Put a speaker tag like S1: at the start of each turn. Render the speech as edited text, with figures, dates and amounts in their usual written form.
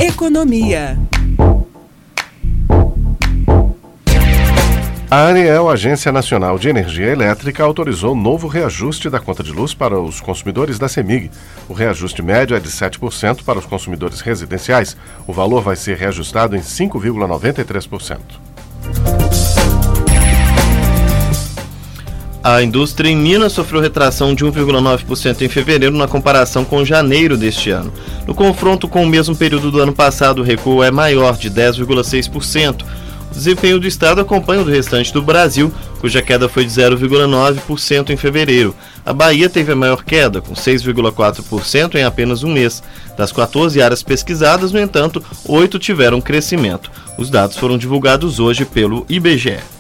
S1: Economia.
S2: A ANEEL, Agência Nacional de Energia Elétrica, autorizou novo reajuste da conta de luz para os consumidores da CEMIG. O reajuste médio é de 7% para os consumidores residenciais. O valor vai ser reajustado em 5,93%.
S3: A indústria em Minas sofreu retração de 1,9% em fevereiro na comparação com janeiro deste ano. No confronto com o mesmo período do ano passado, o recuo é maior, de 10,6%. O desempenho do estado acompanha o do restante do Brasil, cuja queda foi de 0,9% em fevereiro. A Bahia teve a maior queda, com 6,4% em apenas um mês. Das 14 áreas pesquisadas, no entanto, 8 tiveram crescimento. Os dados foram divulgados hoje pelo IBGE.